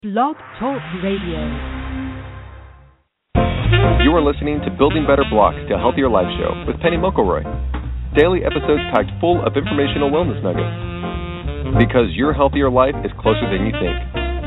Blog Talk Radio. You are listening to Building Better Blocks to a Healthier Life Show with Penny McElroy. Daily episodes packed full of informational wellness nuggets. Because your healthier life is closer than you think.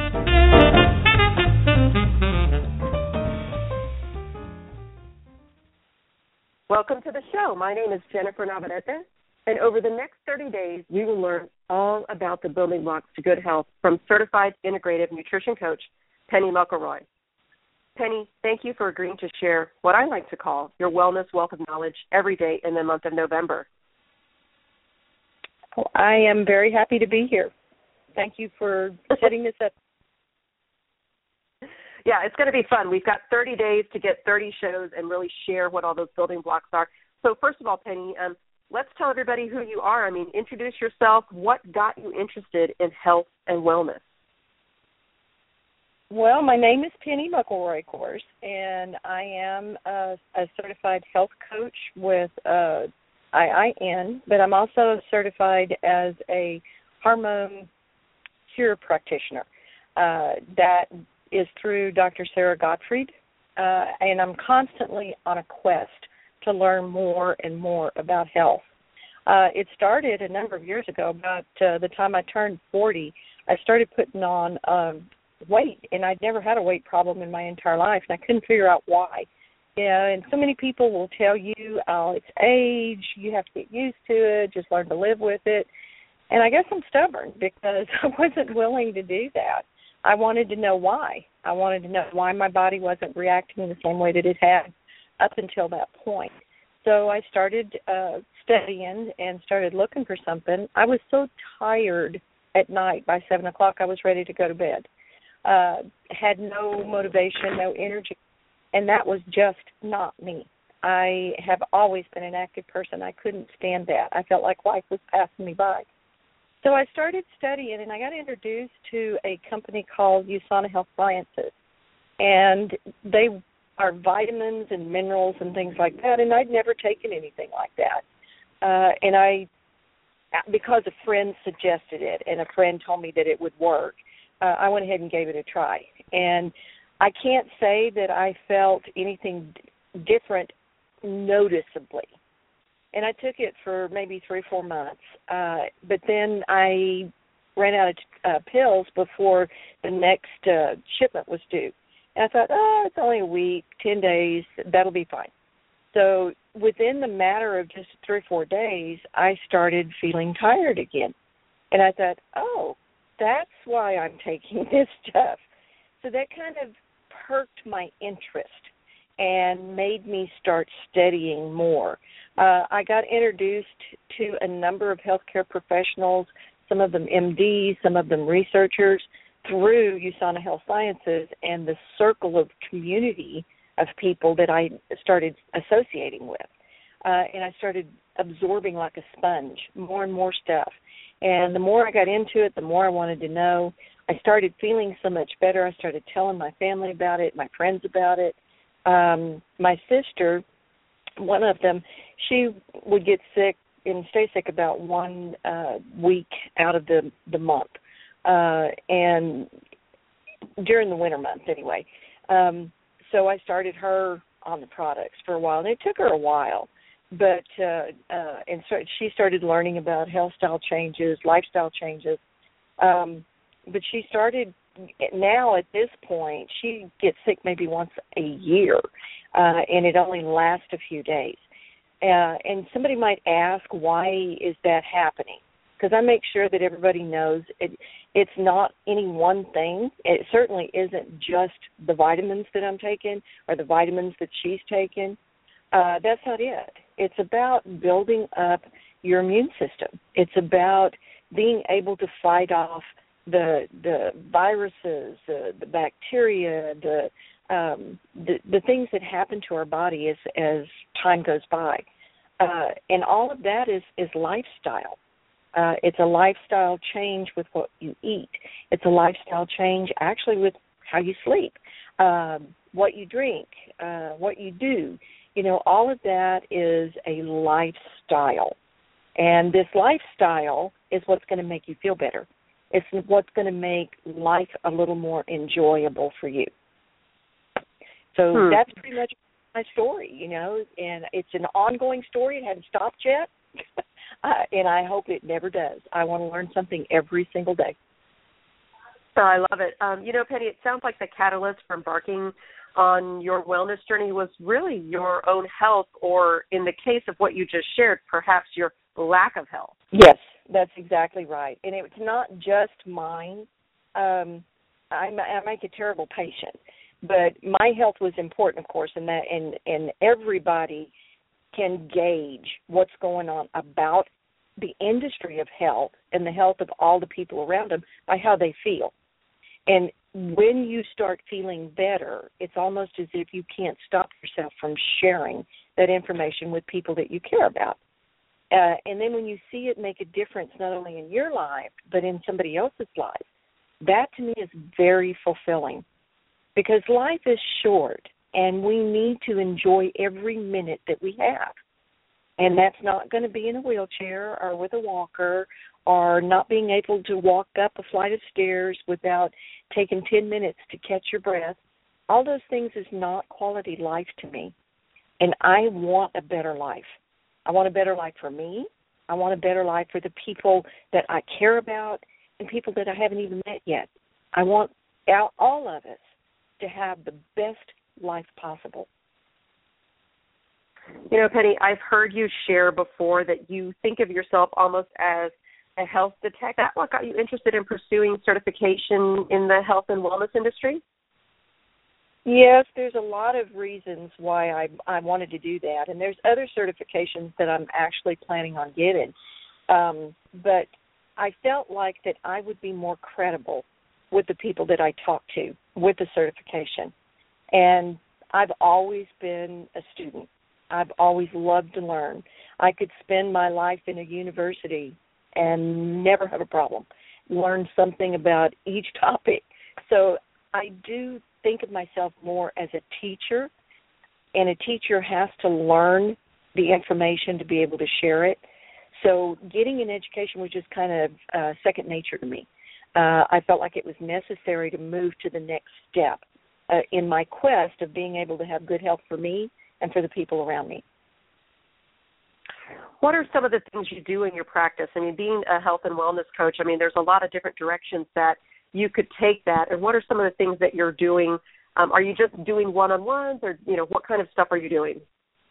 Welcome to the show. My name is Jennifer Navarrete, and over the next 30 days, you will learn all about the building blocks to good health from certified integrative nutrition coach, Penny McElroy. Penny, thank you for agreeing to share what I like to call your wellness wealth of knowledge every day in the month of November. Well, I am very happy to be here. Thank you for setting this up. Yeah, it's going to be fun. We've got 30 days to get 30 shows and really share what all those building blocks are. So first of all, Penny, let's tell everybody who you are. I mean, introduce yourself. What got you interested in health and wellness? Well, my name is Penny McElroy, of course, and I am a certified health coach with IIN, but I'm also certified as a hormone cure practitioner. That is through Dr. Sarah Gottfried, and I'm constantly on a quest to learn more and more about health. It started a number of years ago. About the time I turned 40, I started putting on weight, and I'd never had a weight problem in my entire life, and I couldn't figure out why. Yeah, and so many people will tell you, oh, it's age, you have to get used to it, just learn to live with it. And I guess I'm stubborn because I wasn't willing to do that. I wanted to know why. I wanted to know why my body wasn't reacting the same way that it had up until that point. So I started studying and started looking for something. I was so tired at night. By 7 o'clock, I was ready to go to bed. Had no motivation, no energy, and that was just not me. I have always been an active person. I couldn't stand that. I felt like life was passing me by. So I started studying, and I got introduced to a company called USANA Health Sciences, and they are vitamins and minerals and things like that, and I'd never taken anything like that. And I, because a friend suggested it and a friend told me that it would work, I went ahead and gave it a try. And I can't say that I felt anything different noticeably. And I took it for maybe 3 or 4 months. But then I ran out of pills before the next shipment was due. And I thought, it's only a week, 10 days, that'll be fine. So within the matter of just 3 or 4 days, I started feeling tired again. And I thought, that's why I'm taking this stuff. So that kind of perked my interest and made me start studying more. I got introduced to a number of healthcare professionals, some of them MDs, some of them researchers, through USANA Health Sciences and the circle of community of people that I started associating with. And I started absorbing like a sponge, more and more stuff. And the more I got into it, the more I wanted to know. I started feeling so much better. I started telling my family about it, my friends about it. My sister, one of them, she would get sick and stay sick about 1 week out of the month, and during the winter months anyway. So I started her on the products for a while, and it took her a while. But and so she started learning about health style changes, lifestyle changes. But she started, now at this point, she gets sick maybe once a year, and it only lasts a few days. And somebody might ask, why is that happening? Because I make sure that everybody knows it's not any one thing. It certainly isn't just the vitamins that I'm taking or the vitamins that she's taking. That's not it. It's about building up your immune system. It's about being able to fight off the viruses, the bacteria, the things that happen to our body as time goes by. And all of that is lifestyle. It's a lifestyle change with what you eat. It's a lifestyle change actually with how you sleep, what you drink, what you do. You know, all of that is a lifestyle. And this lifestyle is what's going to make you feel better. It's what's going to make life a little more enjoyable for you. So that's pretty much my story, you know, and it's an ongoing story. It hasn't stopped yet, and I hope it never does. I want to learn something every single day. Oh, I love it. You know, Penny, it sounds like the catalyst for embarking on your wellness journey was really your own health, or in the case of what you just shared, perhaps your lack of health. Yes, that's exactly right. And it's not just mine. I make a terrible patient, but my health was important, of course, and everybody can gauge what's going on about the industry of health and the health of all the people around them by how they feel. And when you start feeling better, it's almost as if you can't stop yourself from sharing that information with people that you care about. And then when you see it make a difference not only in your life, but in somebody else's life, that to me is very fulfilling. Because life is short, and we need to enjoy every minute that we have. And that's not going to be in a wheelchair or with a walker or not being able to walk up a flight of stairs without taking 10 minutes to catch your breath. All those things is not quality life to me. And I want a better life. I want a better life for me. I want a better life for the people that I care about and people that I haven't even met yet. I want all of us to have the best life possible. You know, Penny, I've heard you share before that you think of yourself almost as a health detective. That's what got you interested in pursuing certification in the health and wellness industry? Yes, there's a lot of reasons why I wanted to do that, and there's other certifications that I'm actually planning on getting. But I felt like that I would be more credible with the people that I talk to with the certification. And I've always been a student. I've always loved to learn. I could spend my life in a university and never have a problem, learn something about each topic. So I do think of myself more as a teacher, and a teacher has to learn the information to be able to share it. So getting an education was just kind of second nature to me. I felt like it was necessary to move to the next step in my quest of being able to have good health for me and for the people around me. What are some of the things you do in your practice? I mean, being a health and wellness coach, I mean, there's a lot of different directions that you could take that. And what are some of the things that you're doing? Are you just doing one-on-ones, or, you know, what kind of stuff are you doing?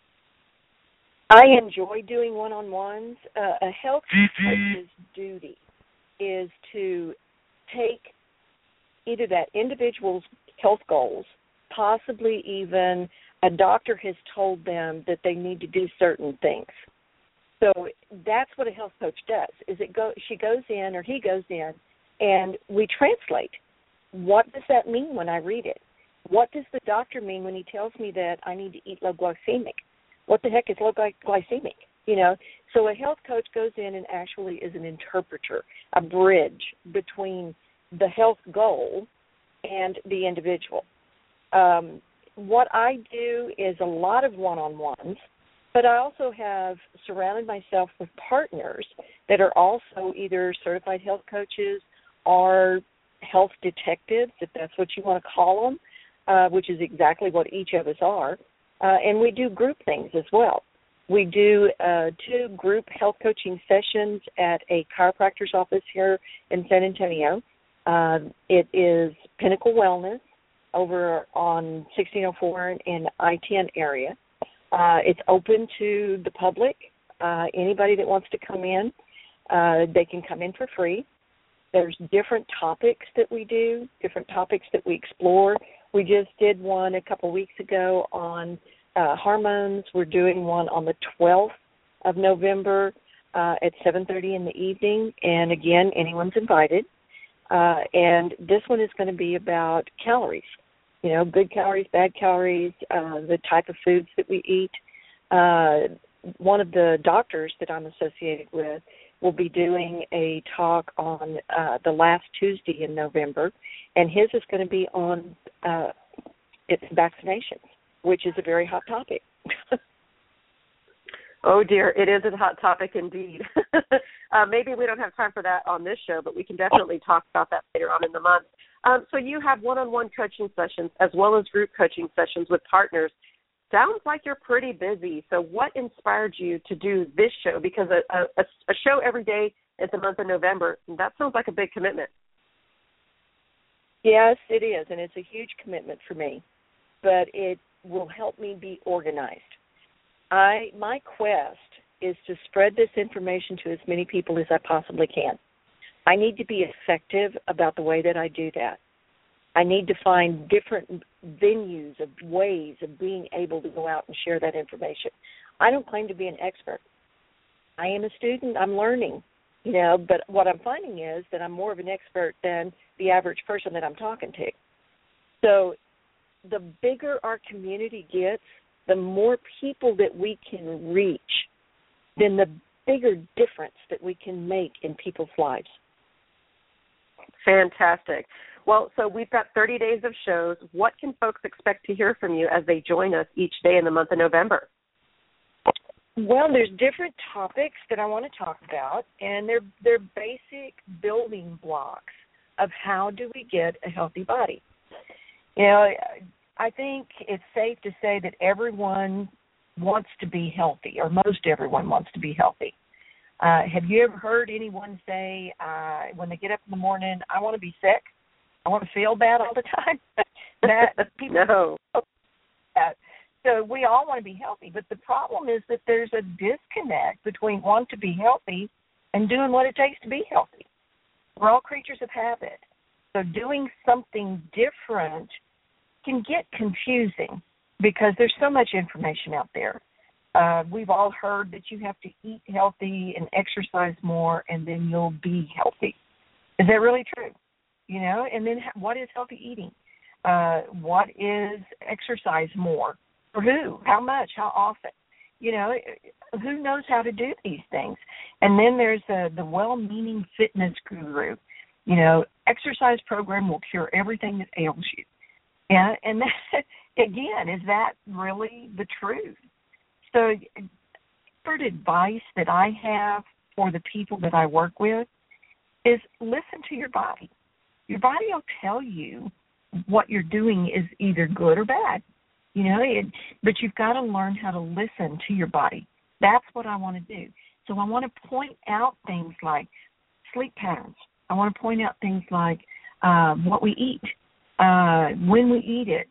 I enjoy doing one-on-ones. A health coach's duty is to take either that individual's health goals, possibly even a doctor has told them that they need to do certain things. So that's what a health coach does, is she goes in or he goes in and we translate. What does that mean when I read it? What does the doctor mean when he tells me that I need to eat low glycemic? What the heck is low glycemic? You know, so a health coach goes in and actually is an interpreter, a bridge between the health goal and the individual. What I do is a lot of one-on-ones, but I also have surrounded myself with partners that are also either certified health coaches or health detectives, if that's what you want to call them, which is exactly what each of us are. And we do group things as well. We do 2 group health coaching sessions at a chiropractor's office here in San Antonio. It is Pinnacle Wellness over on 1604 in I-10 area. It's open to the public. Anybody that wants to come in, they can come in for free. There's different topics that we do, different topics that we explore. We just did one a couple weeks ago on hormones. We're doing one on the 12th of November at 7:30 in the evening. And, again, anyone's invited. And this one is going to be about calories, you know, good calories, bad calories, the type of foods that we eat. One of the doctors that I'm associated with will be doing a talk on the last Tuesday in November, and his is going to be on it's vaccinations, which is a very hot topic. Oh, dear. It is a hot topic indeed. Maybe we don't have time for that on this show, but we can definitely talk about that later on in the month. So you have one-on-one coaching sessions as well as group coaching sessions with partners. Sounds like you're pretty busy. So what inspired you to do this show? Because a show every day in the month of November, that sounds like a big commitment. Yes, it is, and it's a huge commitment for me, but it will help me be organized. My quest is to spread this information to as many people as I possibly can. I need to be effective about the way that I do that. I need to find different venues of ways of being able to go out and share that information. I don't claim to be an expert. I am a student. I'm learning, but what I'm finding is that I'm more of an expert than the average person that I'm talking to. So the bigger our community gets, the more people that we can reach, then the bigger difference that we can make in people's lives. Fantastic. Well, so we've got 30 days of shows. What can folks expect to hear from you as they join us each day in the month of November? Well, there's different topics that I want to talk about, and they're basic building blocks of how do we get a healthy body. I think it's safe to say that everyone wants to be healthy, or most everyone wants to be healthy. Have you ever heard anyone say when they get up in the morning, I want to be sick? I want to feel bad all the time? No. So we all want to be healthy, but the problem is that there's a disconnect between wanting to be healthy and doing what it takes to be healthy. We're all creatures of habit. So doing something different can get confusing because there's so much information out there. We've all heard that you have to eat healthy and exercise more, and then you'll be healthy. Is that really true? And then what is healthy eating? What is exercise more? For who? How much? How often? Who knows how to do these things? And then there's the well-meaning fitness guru. Exercise program will cure everything that ails you. Yeah, and that, again, is that really the truth? So expert advice that I have for the people that I work with is listen to your body. Your body will tell you what you're doing is either good or bad, but you've got to learn how to listen to your body. That's what I want to do. So I want to point out things like sleep patterns. I want to point out things like what we eat, when we eat it.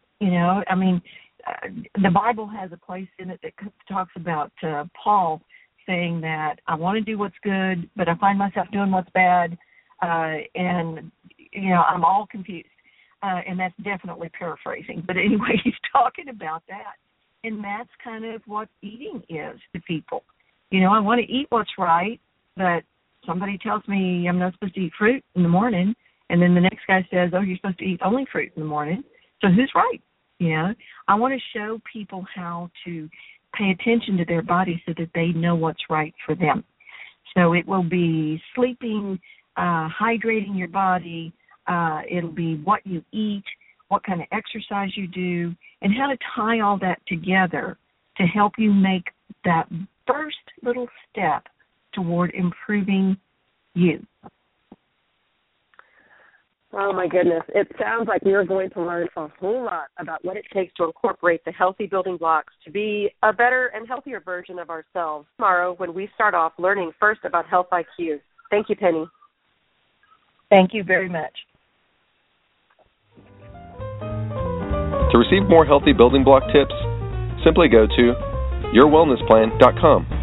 The Bible has a place in it that talks about Paul saying that I want to do what's good, but I find myself doing what's bad, and I'm all confused. And that's definitely paraphrasing. But anyway, he's talking about that. And that's kind of what eating is to people. I want to eat what's right, but somebody tells me I'm not supposed to eat fruit in the morning, and then the next guy says, oh, you're supposed to eat only fruit in the morning. So who's right? I want to show people how to pay attention to their body so that they know what's right for them. So it will be sleeping, hydrating your body. It'll be what you eat, what kind of exercise you do, and how to tie all that together to help you make that first little step toward improving you. Oh, my goodness. It sounds like you're going to learn a whole lot about what it takes to incorporate the healthy building blocks to be a better and healthier version of ourselves tomorrow when we start off learning first about Health IQ. Thank you, Penny. Thank you very much. To receive more healthy building block tips, simply go to yourwellnessplan.com.